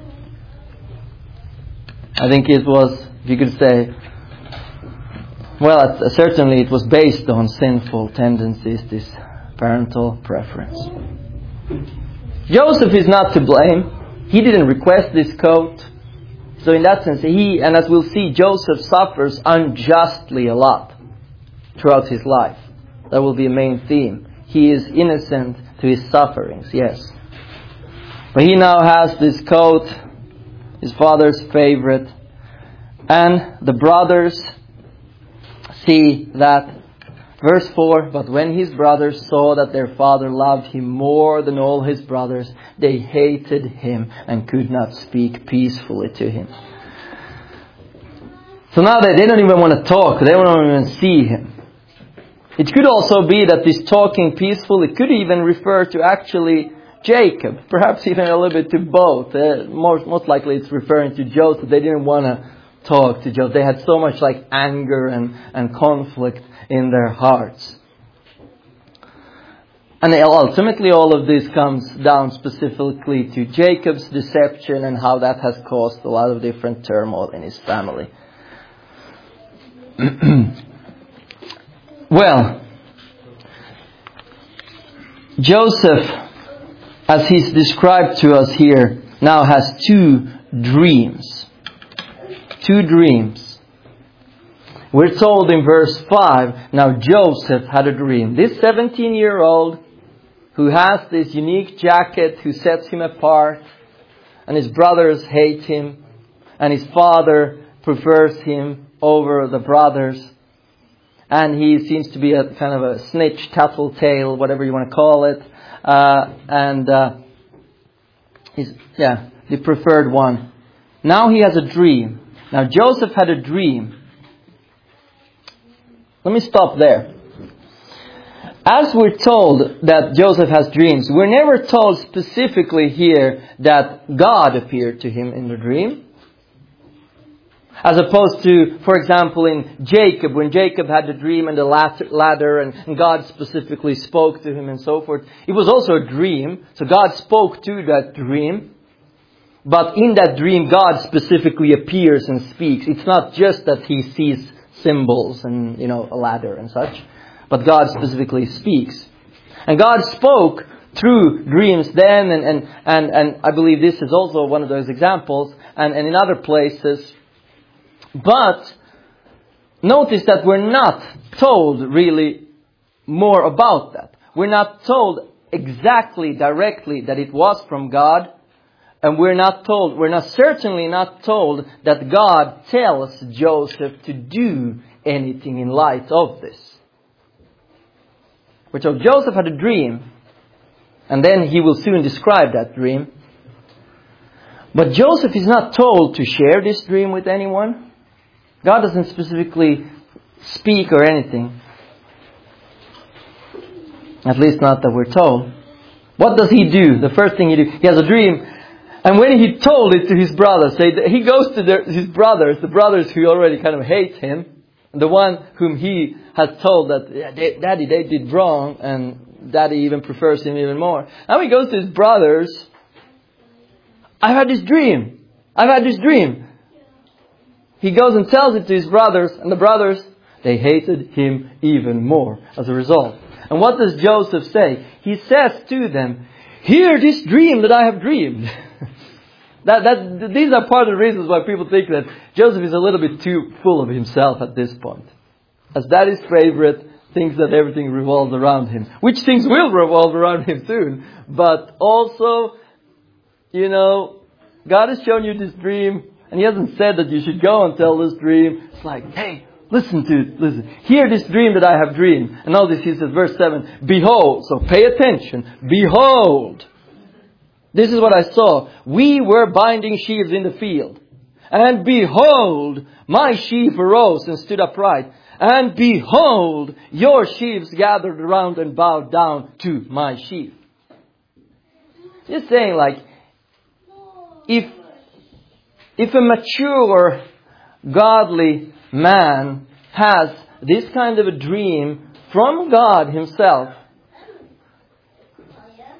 I think it was, you could say, well, certainly it was based on sinful tendencies, this parental preference. Joseph is not to blame. He didn't request this coat. So in that sense, he, and as we'll see, Joseph suffers unjustly a lot throughout his life. That will be a main theme. He is innocent to his sufferings, yes. But he now has this coat, his father's favorite. And the brothers see that, verse four, but when his brothers saw that their father loved him more than all his brothers, they hated him and could not speak peacefully to him. So now they, they don't even want to talk. They don't even see him. It could also be that this talking peacefully could even refer to actually Jacob. Perhaps even a little bit to both. Uh, most, most likely it's referring to Joseph. They didn't want to talk to Joseph. They had so much like anger and, and conflict in their hearts. And ultimately all of this comes down specifically to Jacob's deception and how that has caused a lot of different turmoil in his family. Well, Joseph, as he's described to us here, now has two dreams. Two dreams. We're told in verse five, now Joseph had a dream. This seventeen-year-old who has this unique jacket, who sets him apart, and his brothers hate him, and his father prefers him over the brothers, and he seems to be a kind of a snitch, tattletale, whatever you want to call it, uh, and uh, he's, yeah, the preferred one. Now he has a dream. Now Joseph had a dream. Let me stop there. As we're told that Joseph has dreams, we're never told specifically here that God appeared to him in the dream. As opposed to, for example, in Jacob, when Jacob had the dream and the ladder and God specifically spoke to him and so forth. It was also a dream. So God spoke to that dream. But in that dream, God specifically appears and speaks. It's not just that he sees symbols and, you know, a ladder and such. But God specifically speaks. And God spoke through dreams then. And, and, and, and I believe this is also one of those examples. And, and in other places. But notice that we're not told really more about that. We're not told exactly, directly that it was from God. And we're not told, we're not certainly not told that God tells Joseph to do anything in light of this. We're told Joseph had a dream. And then he will soon describe that dream. But Joseph is not told to share this dream with anyone. God doesn't specifically speak or anything. At least not that we're told. What does he do? The first thing he do, he has a dream. And when he told it to his brothers, he goes to their, his brothers, the brothers who already kind of hate him. The one whom he has told that, yeah, they, Daddy, they did wrong. And Daddy even prefers him even more. Now he goes to his brothers. I've had this dream. I've had this dream. He goes and tells it to his brothers, and the brothers, they hated him even more as a result. And what does Joseph say? He says to them, hear this dream that I have dreamed. that, that, these are part of the reasons why people think that Joseph is a little bit too full of himself at this point. As Daddy's favorite, thinks that everything revolves around him. Which things will revolve around him soon. But also, you know, God has shown you this dream. And he hasn't said that you should go and tell this dream. It's like, hey, listen to it. Listen. Hear this dream that I have dreamed. And notice he says, verse seven, behold. So pay attention. Behold. This is what I saw. We were binding sheaves in the field. And behold, my sheaf arose and stood upright. And behold, your sheaves gathered around and bowed down to my sheaf. Just saying like, if If a mature, godly man has this kind of a dream from God himself,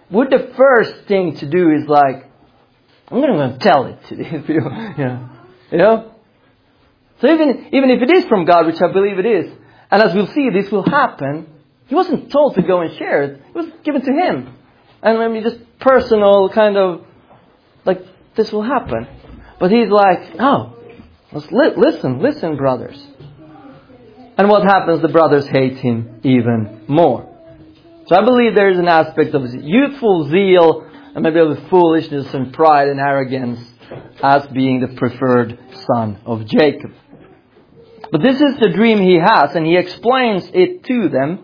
would the first thing to do is like, I'm not going to tell it to these people, you know, you know? So even, even if it is from God, which I believe it is, and as we'll see, this will happen, he wasn't told to go and share it. It was given to him. And I mean, just personal kind of, like, this will happen. But he's like, oh, let's li- listen, listen, brothers. And what happens? The brothers hate him even more. So I believe there is an aspect of youthful zeal and maybe of foolishness and pride and arrogance as being the preferred son of Jacob. But this is the dream he has, and he explains it to them.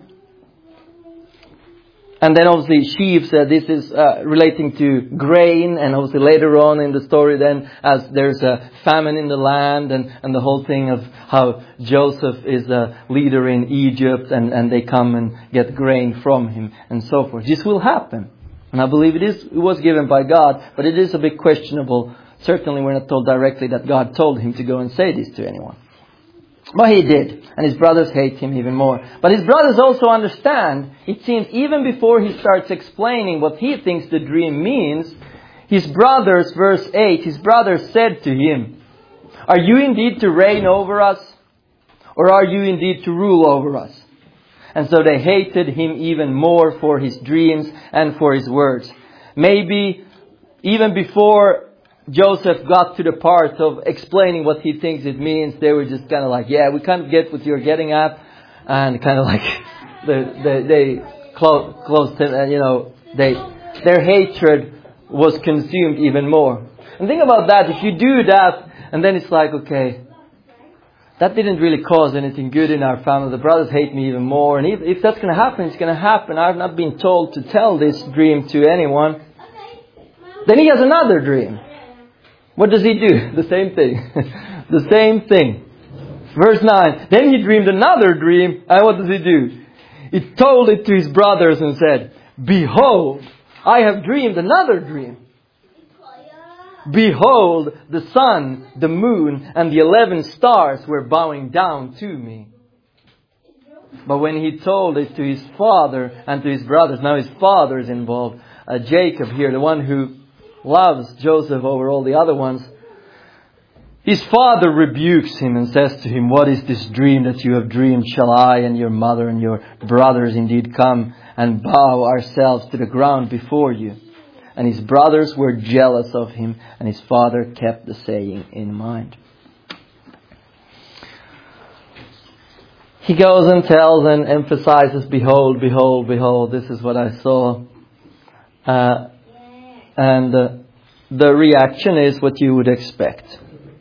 And then obviously sheaves, uh, this is uh, relating to grain, and obviously later on in the story then, as there's a famine in the land, and, and the whole thing of how Joseph is a leader in Egypt, and, and they come and get grain from him, and so forth. This will happen. And I believe it is it was given by God, but it is a bit questionable. Certainly we're not told directly that God told him to go and say this to anyone. But he did. And his brothers hate him even more. But his brothers also understand, it seems, even before he starts explaining what he thinks the dream means, his brothers, verse eight, his brothers said to him, are you indeed to reign over us? Or are you indeed to rule over us? And so they hated him even more for his dreams and for his words. Maybe even before Joseph got to the part of explaining what he thinks it means, they were just kind of like, yeah, we kind of get what you're getting at. And kind of like, they, they, they closed, closed him, and you know, they, their hatred was consumed even more. And think about that, if you do that, and then it's like, okay, that didn't really cause anything good in our family. The brothers hate me even more. And if, if that's going to happen, it's going to happen. I've not been told to tell this dream to anyone. Then he has another dream. What does he do? The same thing. The same thing. Verse nine. Then he dreamed another dream. And what does he do? He told it to his brothers and said, behold, I have dreamed another dream. Behold, the sun, the moon, and the eleven stars were bowing down to me. But when he told it to his father and to his brothers, now his father is involved, uh, Jacob here, the one who loves Joseph over all the other ones, his father rebukes him and says to him, what is this dream that you have dreamed? Shall I and your mother and your brothers indeed come and bow ourselves to the ground before you? And his brothers were jealous of him, and his father kept the saying in mind. He goes and tells and emphasizes, behold, behold, behold, this is what I saw. Uh, and uh, the reaction is what you would expect.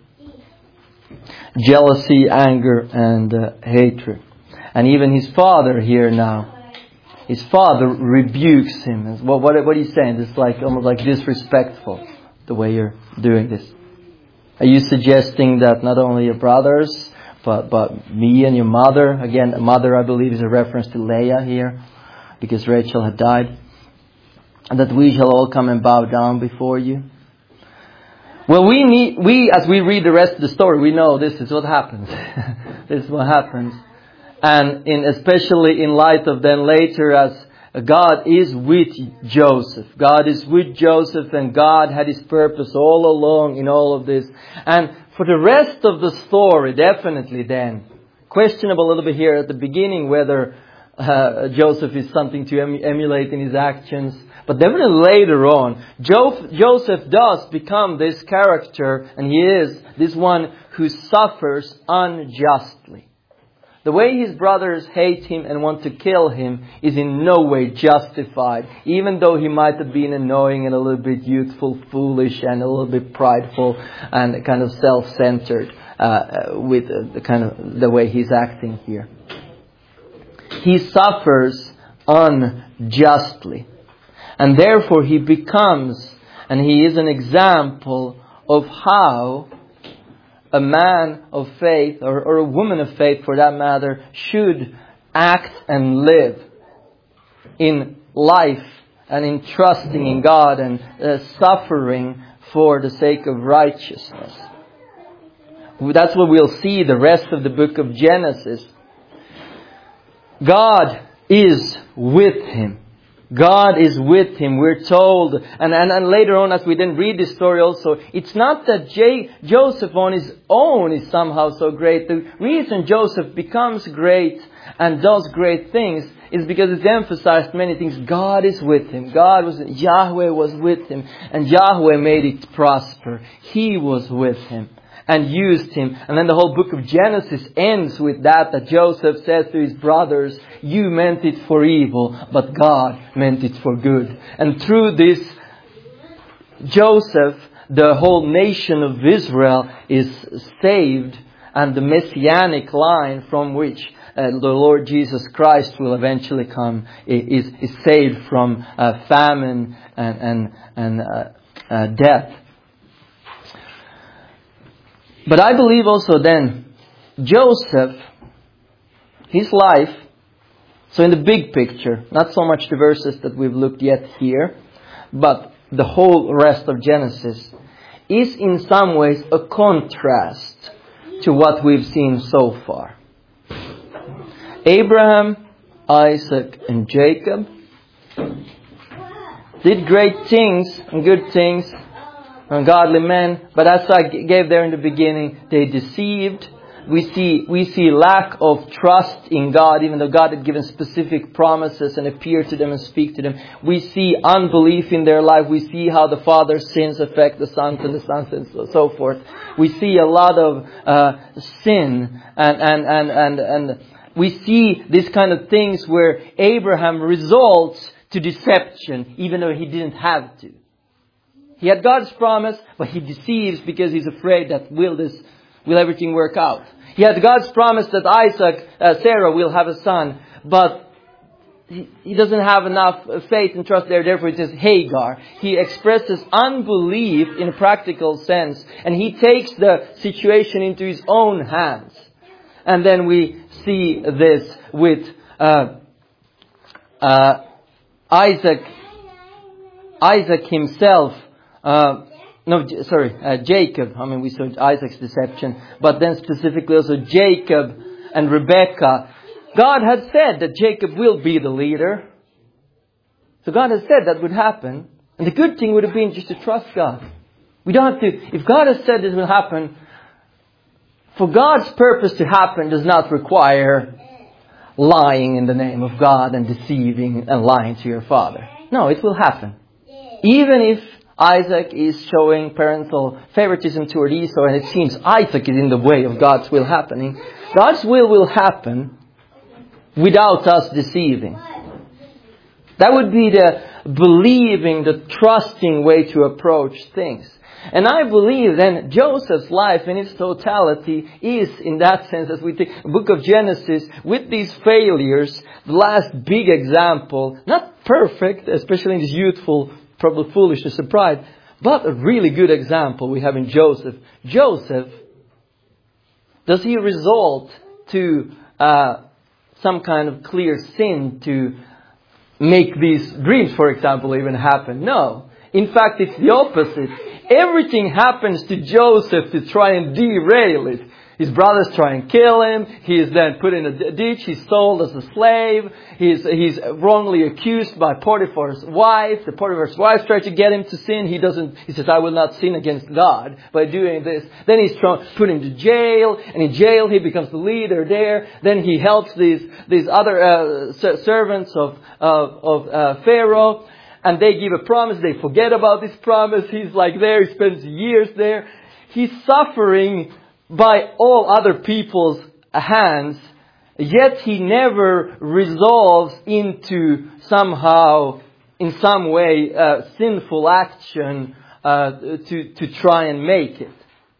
Jealousy, anger, and uh, hatred. And even his father here now, his father rebukes him. What, what, what are you saying? It's like almost like disrespectful, the way you're doing this. Are you suggesting that not only your brothers, but, but me and your mother, again, mother I believe is a reference to Leah here, because Rachel had died, and that we shall all come and bow down before you? Well, we need, we, as we read the rest of the story, we know this is what happens. This is what happens. And in, especially in light of then later, as God is with Joseph. God is with Joseph, and God had his purpose all along in all of this. And for the rest of the story, definitely then, questionable a little bit here at the beginning whether uh, Joseph is something to em- emulate in his actions. But definitely later on, jo- Joseph does become this character, and he is this one who suffers unjustly. The way his brothers hate him and want to kill him is in no way justified. Even though he might have been annoying and a little bit youthful, foolish, and a little bit prideful and kind of self-centered uh, with uh, the kind of the way he's acting here. He suffers unjustly. And therefore he becomes, and he is an example of how a man of faith, or, or a woman of faith for that matter, should act and live in life and in trusting in God and uh, suffering for the sake of righteousness. That's what we'll see the rest of the book of Genesis. God is with him. God is with him, we're told. And, and, and later on, as we then read this story also, it's not that J- Joseph on his own is somehow so great. The reason Joseph becomes great and does great things is because it's emphasized many things. God is with him. God was, Yahweh was with him. And Yahweh made it prosper. He was with him and used him. And then the whole book of Genesis ends with that, that Joseph says to his brothers, you meant it for evil, but God meant it for good. And through this, Joseph, the whole nation of Israel is saved, and the messianic line from which uh, the Lord Jesus Christ will eventually come is, is saved from uh, famine and, and, and uh, uh, death. But I believe also then, Joseph, his life, so in the big picture, not so much the verses that we've looked yet here, but the whole rest of Genesis, is in some ways a contrast to what we've seen so far. Abraham, Isaac, and Jacob did great things and good things, ungodly men, but as I gave there in the beginning, they deceived. We see we see lack of trust in God, even though God had given specific promises and appeared to them and speak to them. We see unbelief in their life. We see how the Father's sins affect the sons and the sons and so forth. We see a lot of uh, sin and and and and and we see this kind of things where Abraham results to deception, even though he didn't have to. He had God's promise, but he deceives because he's afraid that will this, will everything work out? He had God's promise that Isaac, uh, Sarah will have a son, but he, he doesn't have enough faith and trust there. Therefore, it says Hagar. He expresses unbelief in a practical sense, and he takes the situation into his own hands. And then we see this with uh, uh, Isaac, Isaac himself. Uh, no, sorry, uh, Jacob. I mean, we saw Isaac's deception, but then specifically also Jacob and Rebekah. God had said that Jacob will be the leader. So God has said that would happen. And the good thing would have been just to trust God. We don't have to, if God has said this will happen, for God's purpose to happen does not require lying in the name of God and deceiving and lying to your father. No, it will happen. Even if Isaac is showing parental favoritism toward Esau, and it seems Isaac is in the way of God's will happening. God's will will happen without us deceiving. That would be the believing, the trusting way to approach things. And I believe then Joseph's life in its totality is, in that sense, as we take the book of Genesis, with these failures, the last big example, not perfect, especially in this youthful probably foolishness and pride, but a really good example we have in Joseph. Joseph, does he resort to uh, some kind of clear sin to make these dreams, for example, even happen? No. In fact, it's the opposite. Everything happens to Joseph to try and derail it. His brothers try and kill him. He is then put in a ditch. He's sold as a slave. He's, he's wrongly accused by Potiphar's wife. The Potiphar's wife tries to get him to sin. He doesn't. He says, I will not sin against God by doing this. Then he's thrown, put into jail. And in jail he becomes the leader there. Then he helps these, these other uh, servants of, of, of uh, Pharaoh. And they give a promise. They forget about this promise. He's like there. He spends years there. He's suffering by all other people's hands, yet he never resolves into somehow, in some way, uh, sinful action uh, to, to try and make it.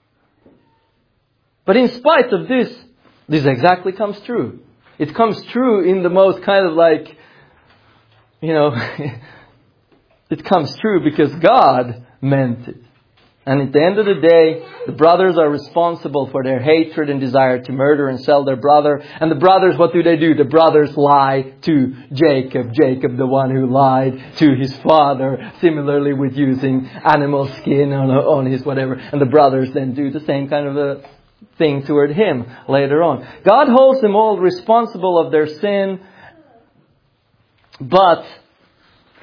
But in spite of this, this exactly comes true. It comes true in the most kind of like, you know, it comes true because God meant it. And at the end of the day, the brothers are responsible for their hatred and desire to murder and sell their brother. And the brothers, what do they do? The brothers lie to Jacob. Jacob, the one who lied to his father. Similarly with using animal skin on, on his whatever. And the brothers then do the same kind of a thing toward him later on. God holds them all responsible of their sin. But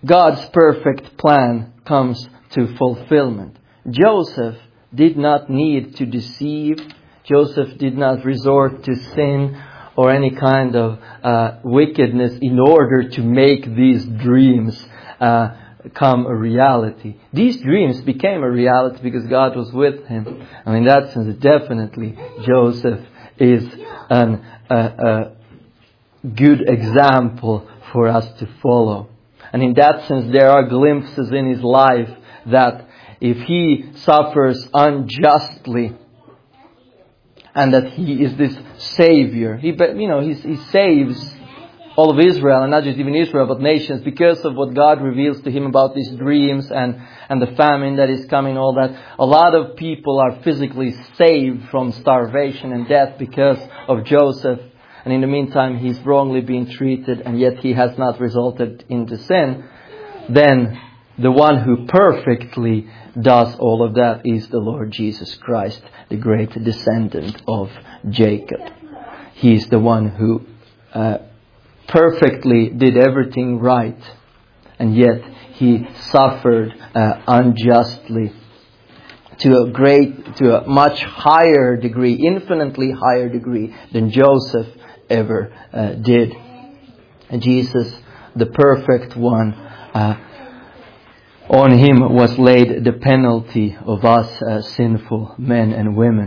God's perfect plan comes to fulfillment. Joseph did not need to deceive. Joseph did not resort to sin or any kind of uh, wickedness in order to make these dreams uh, come a reality. These dreams became a reality because God was with him. And in that sense, definitely Joseph is an, a, a good example for us to follow. And in that sense, there are glimpses in his life that if he suffers unjustly, and that he is this Savior, he, you know, he, he saves all of Israel, and not just even Israel, but nations, because of what God reveals to him about these dreams and, and the famine that is coming, all that. A lot of people are physically saved from starvation and death because of Joseph. And in the meantime, he's wrongly being treated, and yet he has not resulted into sin. Then the one who perfectly does all of that is the Lord Jesus Christ, the great descendant of Jacob. He is the one who uh, perfectly did everything right, and yet he suffered uh, unjustly to a great, to a much higher degree, infinitely higher degree than Joseph ever uh, did. And Jesus, the perfect one, uh, on him was laid the penalty of us uh, sinful men and women.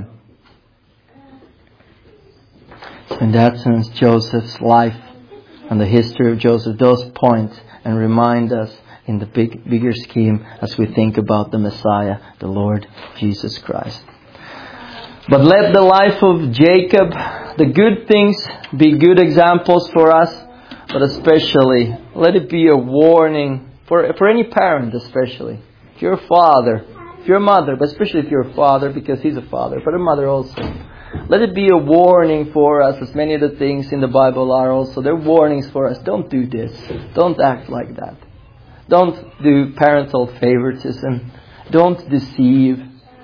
So in that sense, Joseph's life and the history of Joseph does point and remind us in the big, bigger scheme as we think about the Messiah, the Lord Jesus Christ. But let the life of Jacob, the good things, be good examples for us, but especially let it be a warning for, for any parent, especially. If you're a father, if you're a mother, but especially if you're a father, because he's a father, but a mother also. Let it be a warning for us, as many of the things in the Bible are also. They're warnings for us. Don't do this. Don't act like that. Don't do parental favoritism. Don't deceive.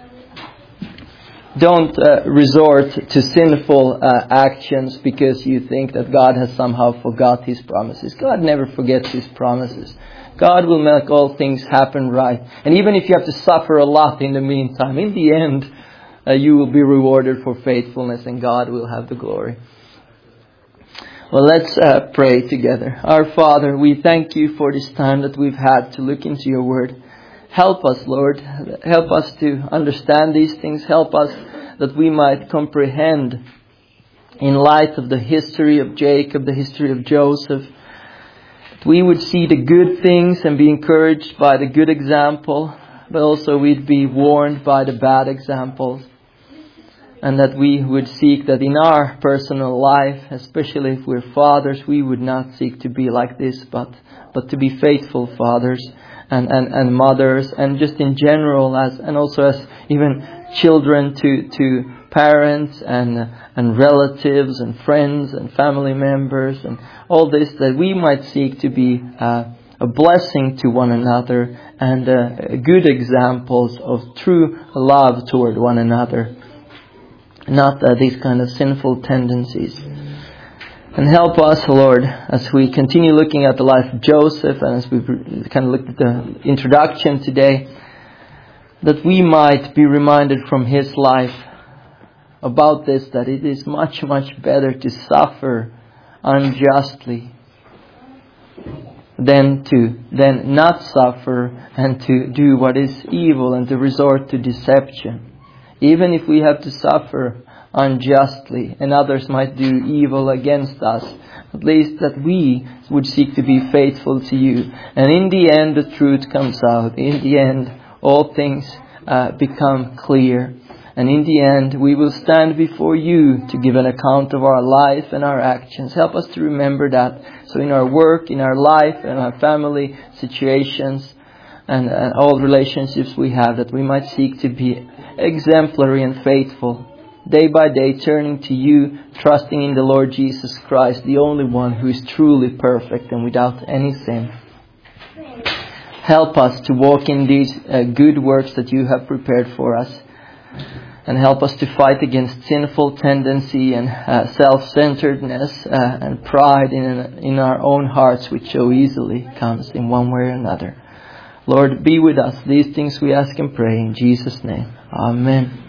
Don't uh, resort to sinful uh, actions because you think that God has somehow forgot His promises. God never forgets His promises. God will make all things happen right. And even if you have to suffer a lot in the meantime, in the end, uh, you will be rewarded for faithfulness and God will have the glory. Well, let's uh, pray together. Our Father, we thank You for this time that we've had to look into Your Word. Help us, Lord. Help us to understand these things. Help us that we might comprehend in light of the history of Jacob, the history of Joseph, that we would see the good things and be encouraged by the good example, but also we'd be warned by the bad examples. And that we would seek that in our personal life, especially if we're fathers, we would not seek to be like this, but, but to be faithful fathers and, and, and mothers, and just in general, as and also as even children to, to parents and, and relatives and friends and family members and all this, that we might seek to be uh, a blessing to one another and uh, good examples of true love toward one another. Not uh, these kind of sinful tendencies. And help us, Lord, as we continue looking at the life of Joseph and as we kind of looked at the introduction today, that we might be reminded from his life about this, that it is much, much better to suffer unjustly than to than not suffer and to do what is evil and to resort to deception. Even if we have to suffer unjustly and others might do evil against us, at least that we would seek to be faithful to You. And in the end, the truth comes out. In the end, all things uh, become clear. And in the end, we will stand before You to give an account of our life and our actions. Help us to remember that. So in our work, in our life, and our family situations, and, and all relationships we have, that we might seek to be exemplary and faithful, day by day turning to You, trusting in the Lord Jesus Christ, the only one who is truly perfect and without any sin. Help us to walk in these uh, good works that You have prepared for us. And help us to fight against sinful tendency and uh, self-centeredness uh, and pride in, in our own hearts, which so easily comes in one way or another. Lord, be with us. These things we ask and pray in Jesus' name. Amen.